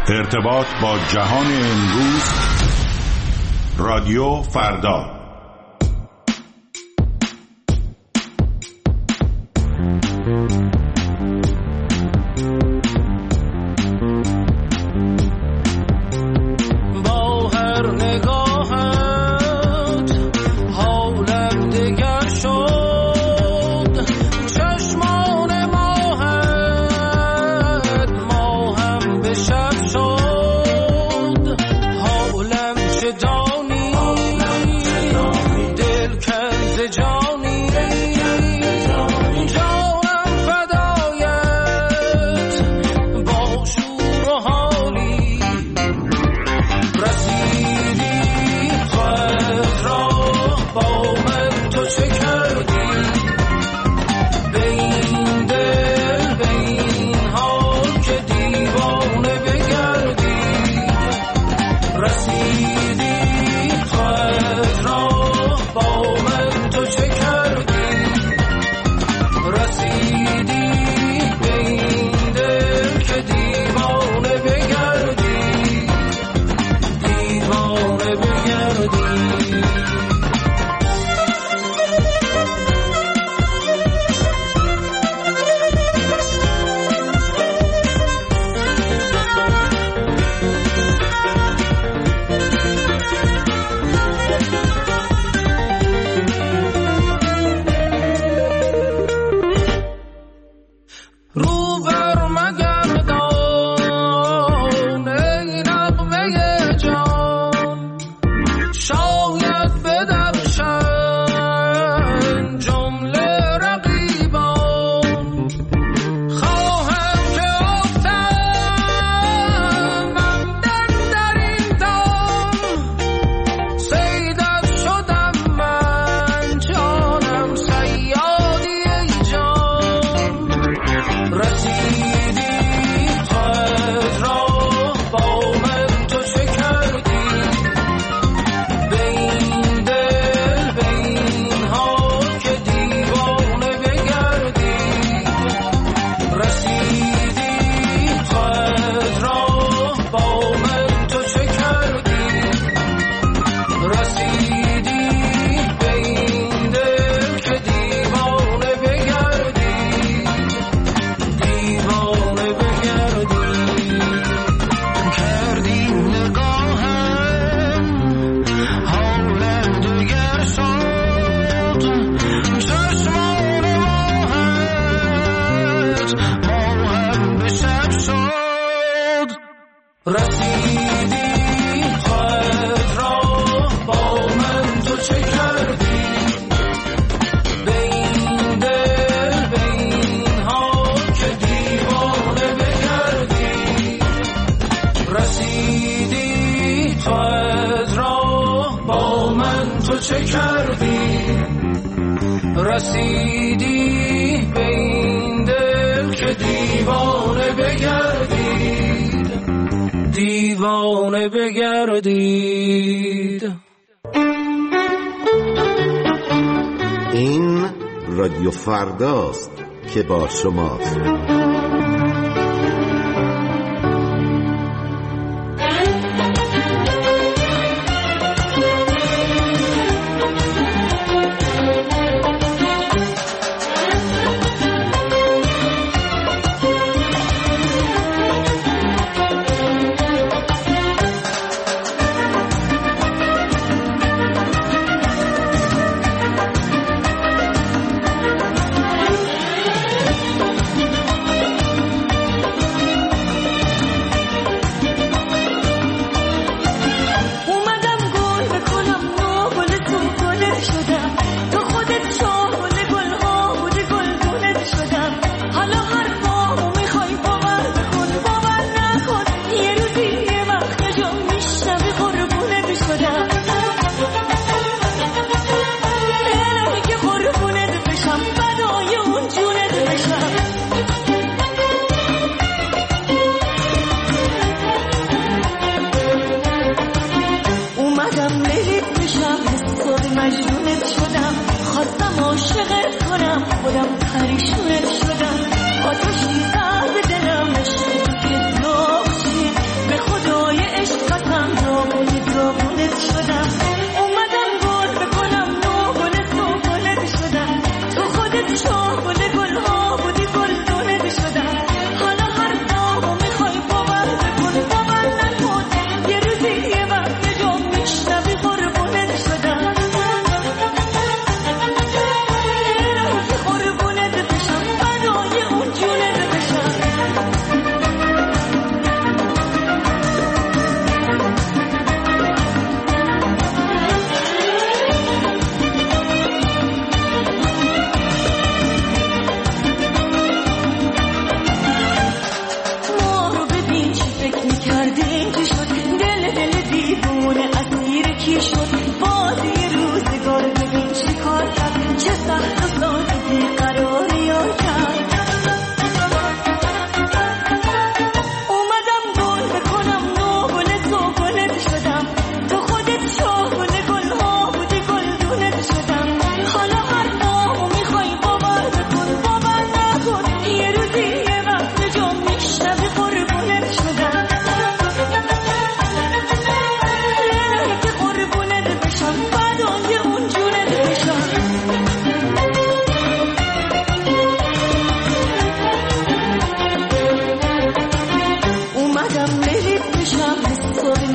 ارتباط با جهان امروز. رادیو فردا. رسیدی به این دل که دیوانه بگردید، دیوانه بگردید. این رادیو فرداست که با شماست.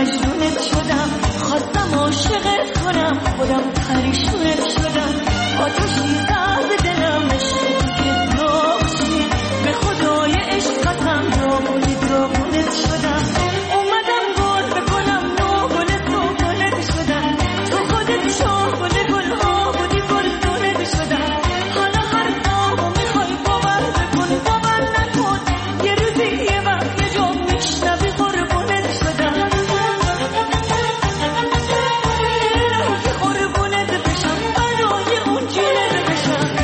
مجنونت شدم، خواستم عاشقت کنم، خودم پریشونت شدم، آتشی زد به دلم، عشق که داغشی، به خدای عشقتم داغونت شدم، اومدم گل بکنم نو گل تو گلت شدم، تو خودت شاه گل گلها بودی گلدونت شدم، حالا هر دامو میخوای باور بکن باور نکن، یه روزی یه وقت یه جا میشنوی قربونت شدم، که قربونت بشم برای اون جونت بشم.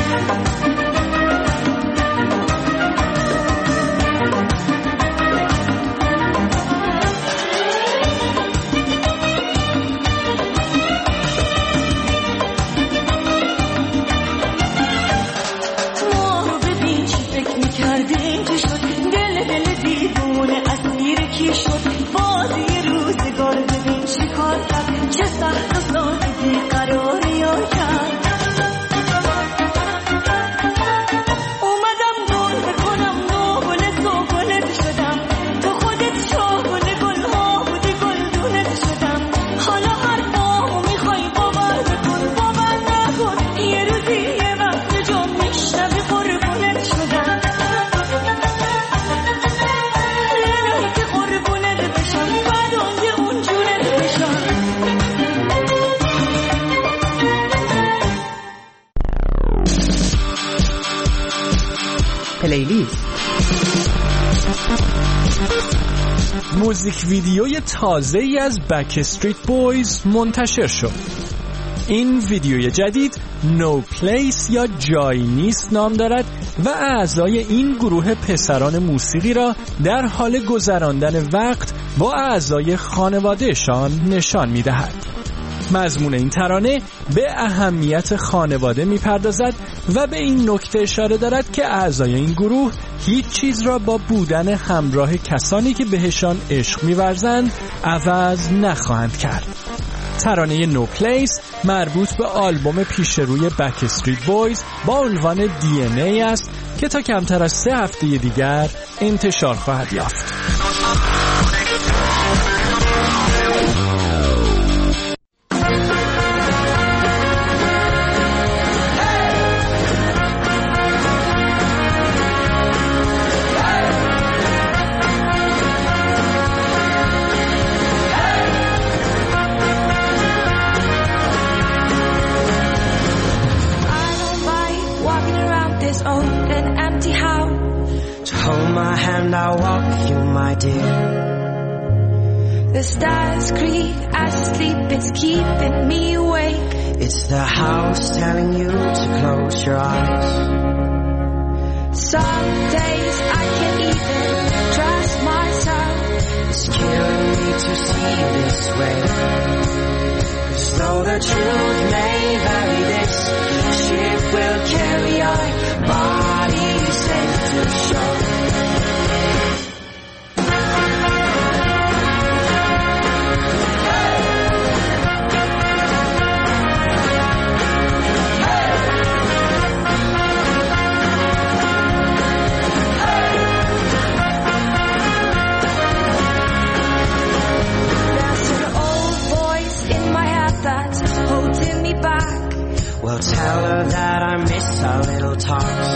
ما رو ببین چی فکر میکردیم چی شد، دل دیوونه اسیر کی شد، بازی روزگار ببین چی کار کرد، چه سخت و سادگی قراری ها کرد، اومدم گل بکنم نو گل تو گلت شدم، تو خودت شاه گل گلها بودی گلدونت شدم، حالا هر دامو میخوای باور بکن باور نکن، یه روزی یه وقت یه جا میشنوی قربونت شدم، الهی که قربونت بشم فدای اون جونت بشم. پلیلیست موزیک ویدیوی تازه‌ای از بکستریت بویز منتشر شد. این ویدیوی جدید No Place یا جایی نیست نام دارد و اعضای این گروه پسران موسیقی را در حال گذراندن وقت با اعضای خانوادهشان نشان می‌دهد. مضمون این ترانه به اهمیت خانواده می‌پردازد و به این نکته اشاره دارد که اعضای این گروه هیچ چیز را با بودن همراه کسانی که بهشان عشق می‌ورزند عوض نخواهند کرد. ترانه No Place مربوط به آلبوم پیشروی بکستریت بویز با عنوان DNA است که تا کمتر از 3 هفته دیگر انتشار خواهد یافت. I'll walk with you, my dear. The stars creak as I sleep, it's keeping me awake. It's the house telling you to close your eyes. Some days I can't even trust myself. It's killing me to see this way. 'Cause though the truth may vary, this ship will carry our bodies safe to shore. Well, tell her that I miss our little talks.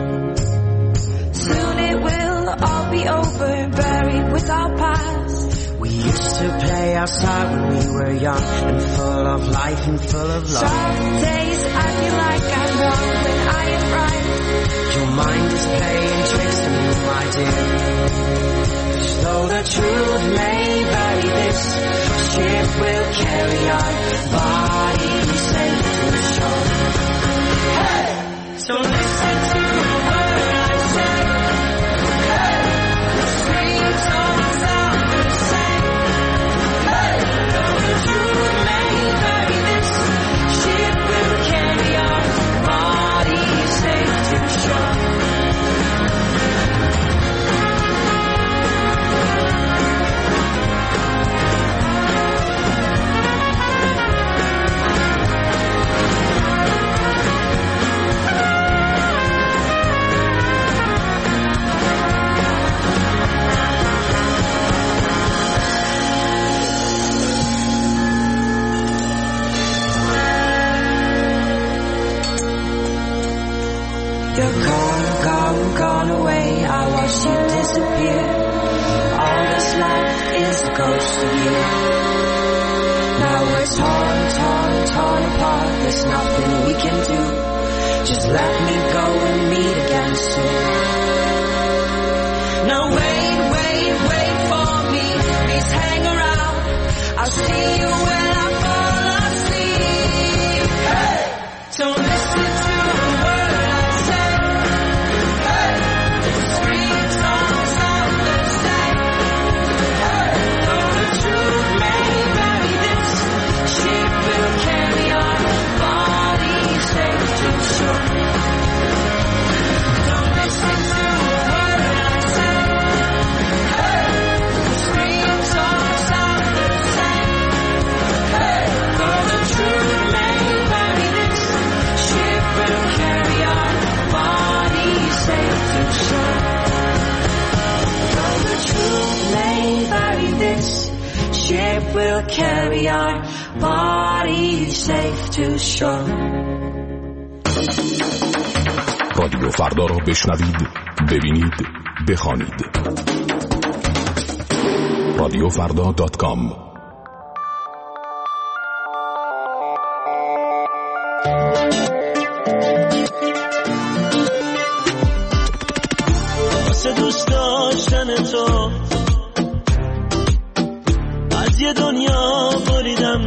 Soon it will all be over, buried with our past. We used to play outside when we were young and full of life and full of love. Some days I feel like I'm wrong when I am right. Your mind is playing tricks on you, my dear. 'Cause though the truth may vary, this ship will carry our bodies safe to shore. Hey! So listen to the word I say. Hey! The streets all sound the same. Hey! Though the truth may vary, this ship will carry our bodies safe to shore. close to you. Now we're torn apart. There's nothing we can do. Just let me go and meet again soon. Now wait for me. Please hang around. I'll see you when I fall asleep. Hey! Don't listen to the word I say. Hey! The screams don't sound the same. Hey! Though the truth may vary, this ship will carry our bodies safe to shore. Don't listen to the word I say. Hey! The screams don't sound the same. Hey! Though the truth may vary, this ship will carry our bodies safe to shore. Though the truth may vary, this ship will carry our bodies safe to shore. رادیو فردا را بشنوید، ببینید، بخوانید. رادیوفردا.com. واسه دوست داشتن تو از یه دنیا بریدم،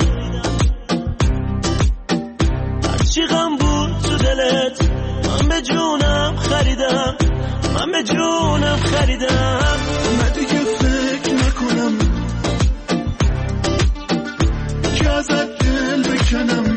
هرچی غم بود تو دلت من به جونم خریدم، من به جونم خریدم. من دیگه فکر نکنم که ازت دل بکنم،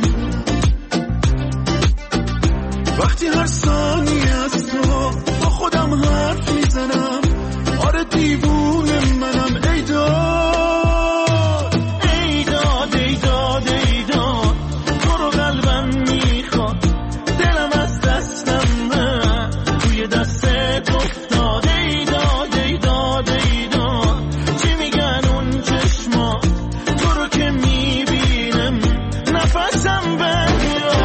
وقتی هر ثانیه از تو با خودم حرف میزنم. آره دیوونه منم. ای داد ای داد ای داد ای داد، تو رو قلبم میخواد، دلم از دستم نه توی دستت افتاد. ای داد ای داد ای داد، چی میگن اون چشما، تو رو که میبینم نفسم بمیاد.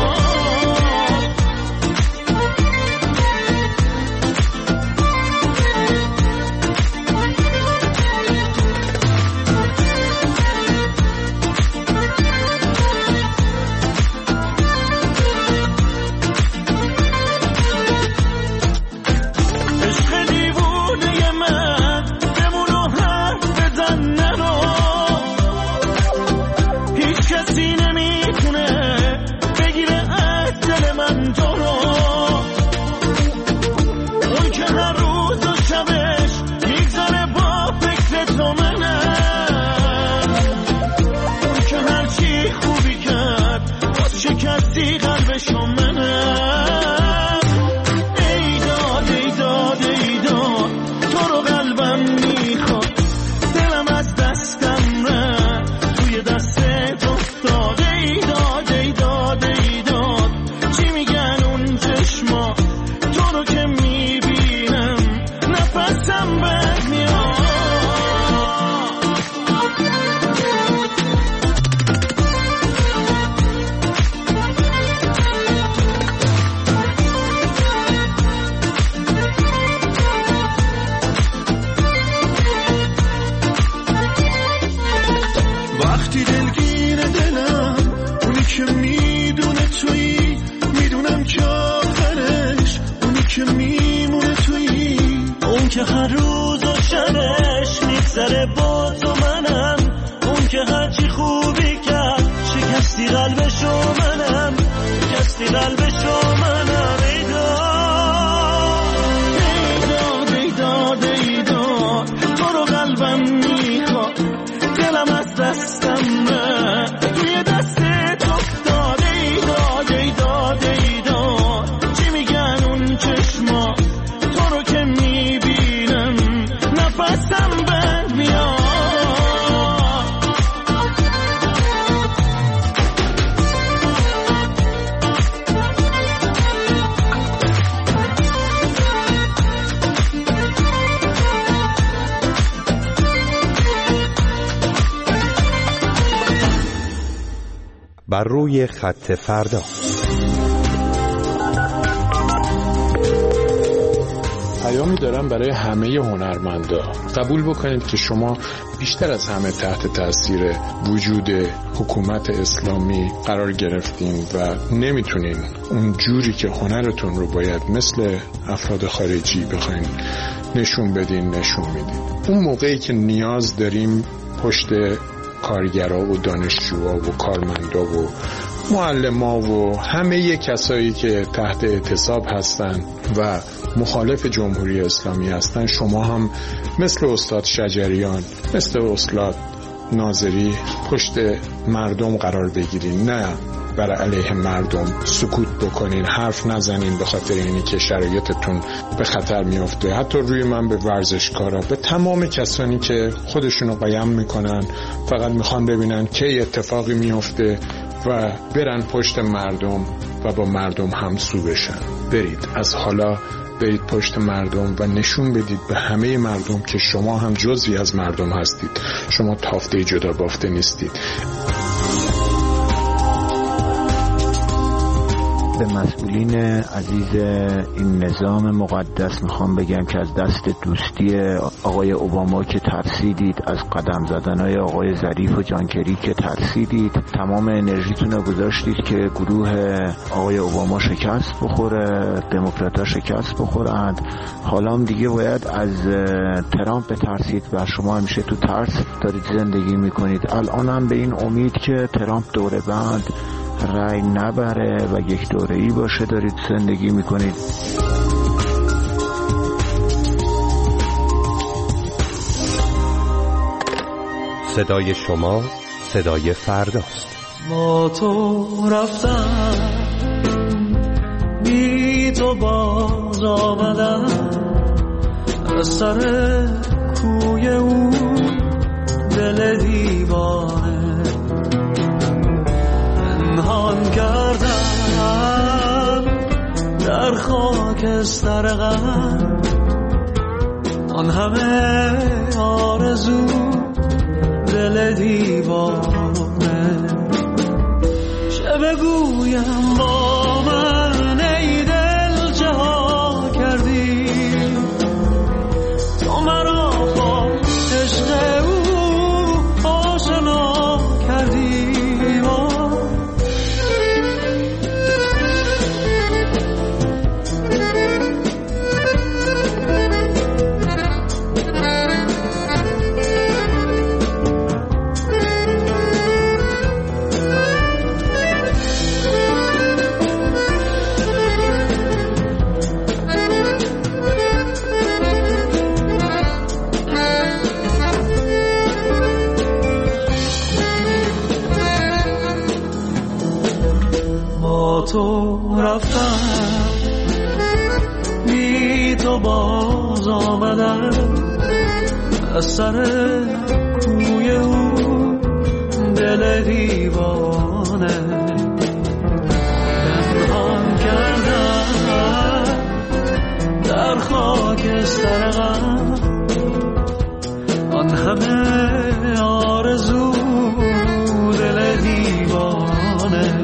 که هر روز و شبش میگذره با تو منم، اون که هرچی خوبی کرد شکستی قلبشو منم، شکستی قلبشو منم. ای داد ای داد ای داد، تو رو قلبم میخواد، دلم از دستم نه توی دستت افتاد. ای داد ای داد ای داد، چی میگن اون چشما، تو رو که میبینم نفسم بند میاد. بر روی خط فردا. پیامی دارم برای همه هنرمندا. قبول بکنید که شما بیشتر از همه تحت تاثیر وجود حکومت اسلامی قرار گرفتین و نمیتونین اون جوری که هنرتون رو باید مثل افراد خارجی بخواین نشون بدین نشون میدین. اون موقعی که نیاز داریم پشت کارگرها و دانشجوها و کارمندا و معلم‌ها و همه کسایی که تحت اعتصاب هستن و مخالف جمهوری اسلامی هستن، شما هم مثل استاد شجریان، مثل استاد ناظری پشت مردم قرار بگیرین، نه برای علیه مردم سکوت بکنین، حرف نزنین به خاطر اینی که شرایطتون به خطر میفته. حتی روی من به ورزشکارا، به تمام کسانی که خودشونو قایم میکنن، فقط میخوان ببینن کی اتفاقی میفته و برن پشت مردم و با مردم همسو بشن. برید از حالا برید پشت مردم و نشون بدید به همه مردم که شما هم جزئی از مردم هستید، شما تافته جدا بافته نیستید. به مسئولین عزیز این نظام مقدس میخوام بگم که از دست دوستی آقای اوباما که ترسیدید، از قدم زدنهای آقای ظریف و جان کری که ترسیدید، تمام انرژیتون رو گذاشتید که گروه آقای اوباما شکست بخوره، دموکرات‌ها شکست بخورند. حالا هم دیگه باید از ترامپ بترسید و شما همیشه تو ترس دارید زندگی میکنید. الان هم به این امید که ترامپ دوره بعد رای نبره و یک دوره‌ای باشه دارید زندگی میکنید. صدای شما صدای فرداست. با تو رفتم، بی تو باز آمدم، از سر کوی او دل دیوانه پنهان کردم در خاکستر غم، آن همه آرزو دل دیوانه. چه بگویم با من ای دل چه ها کردی، تو مرا با عشق او آشنا کردی. تو رفتم، بی تو باز آمدم، از سر کوی او دل دیوانه پنهان کردم در خاکستر غم، آن همه آرزو دل دیوانه.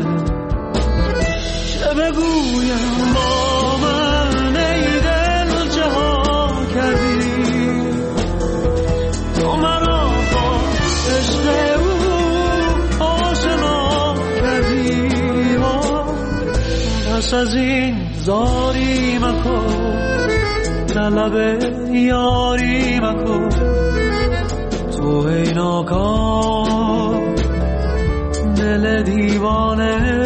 بگویم با من ای دل چه ها کردی، تو مرا با عشق او آشنا کردی. پس از این زاری مکن، طلب یاری مکن، تو ای ناکام دل دیوانه.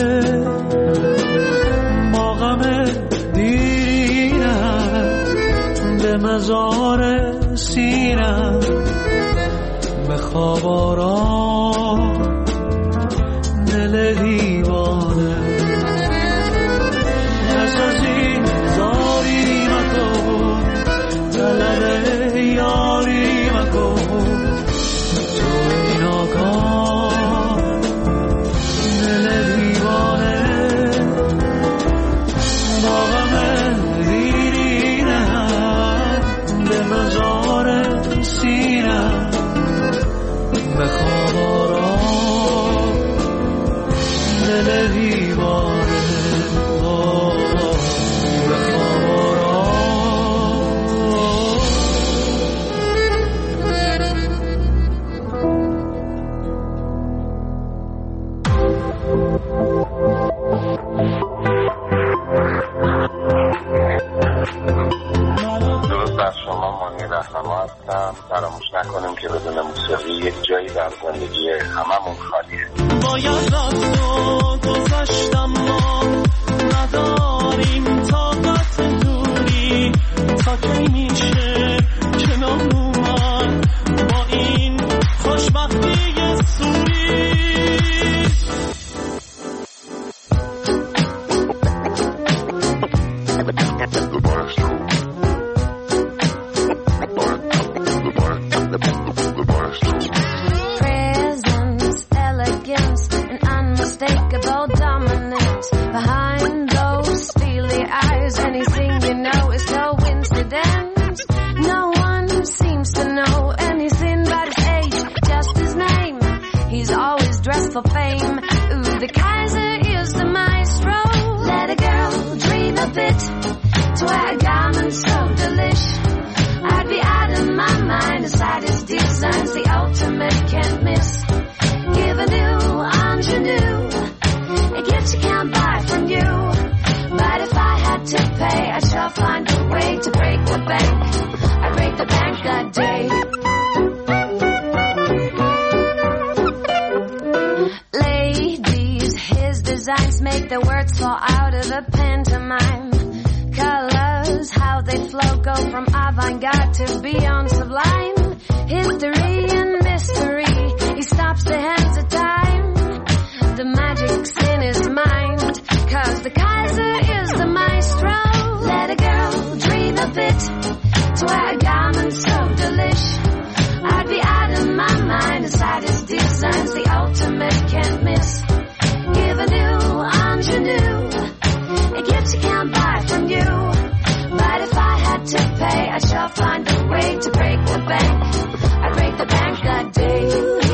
به مزار سینم به خواب آرام دل دیوانه. پس از این زاری مکن، طلب یاری مکن، تو این آکام دل دیوانه. با غم مزار سینم به خواب آرام دل دیوانه، به خواب آرام بدون موسیقی یک جایی در زندگی هممون خالیه. باید رفت و گذشتم ما نداریم طاقت دوری تا کی میشه کنار اومد با این خوشبختی سوری. For fame, ooh, the Kaiser is the maestro. Let a girl dream a bit to wear a garment so delish. I'd be out of my mind aside his designs, the ultimate can't miss. Give a new ingenue, a gift you can't buy from you. But if I had to pay, I shall find a way to break the bank. I'd break the bank that day. Designs make the words fall out of the pantomime. Colors, how they flow, go from avant-garde to beyond sublime. History and mystery, he stops the hands of time. The magic's in his mind, 'cause the Kaiser is the maestro. Let a girl dream a bit to wear a garment so delish. I'd be out of my mind aside his designs, the ultimate can't miss. Give a new ingenue, a gift you can't buy from you. But if I had to pay, I shall find a way to break the bank. I'd break the bank that day.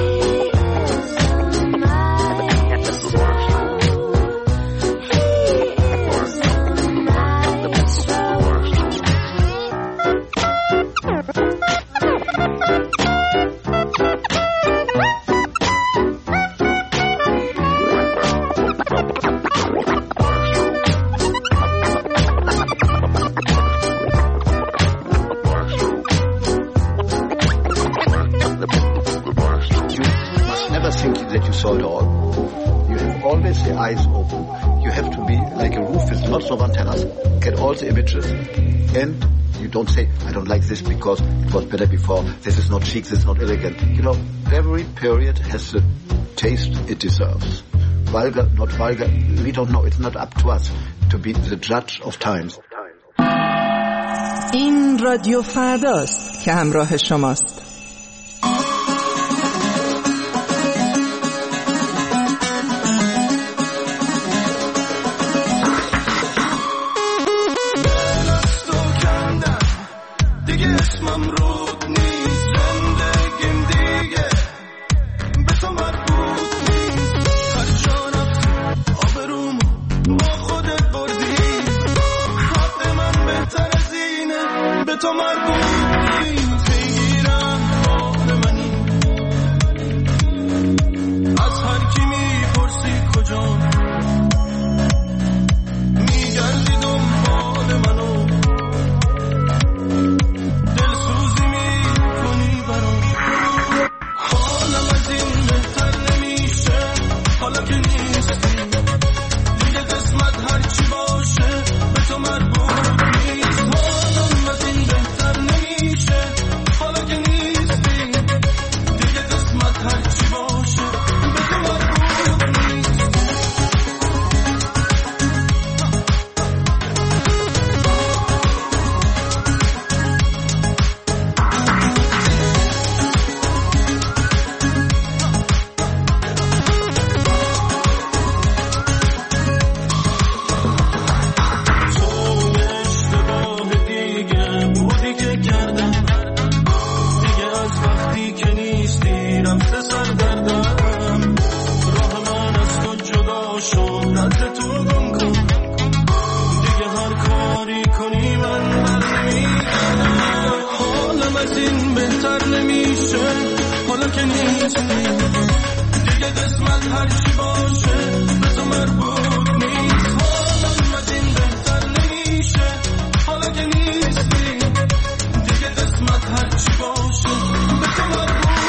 Always the eyes open. You have to be like a roof with lots of antennas, get all the images, and you don't say, I don't like this because it was better before, this is not chic, this is not elegant. You know, every period has the taste it deserves. Vulgar, not vulgar, we don't know. It's not up to us to be the judge of times. این رادیو فرداست که همراه شماست. هرچی باشه به تو مربوط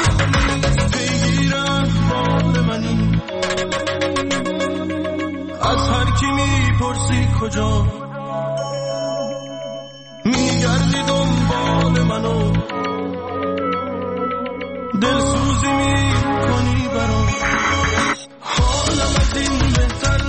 کجا میگردی دنبال منو دلسوزی میکنی برام حالم از این بهتر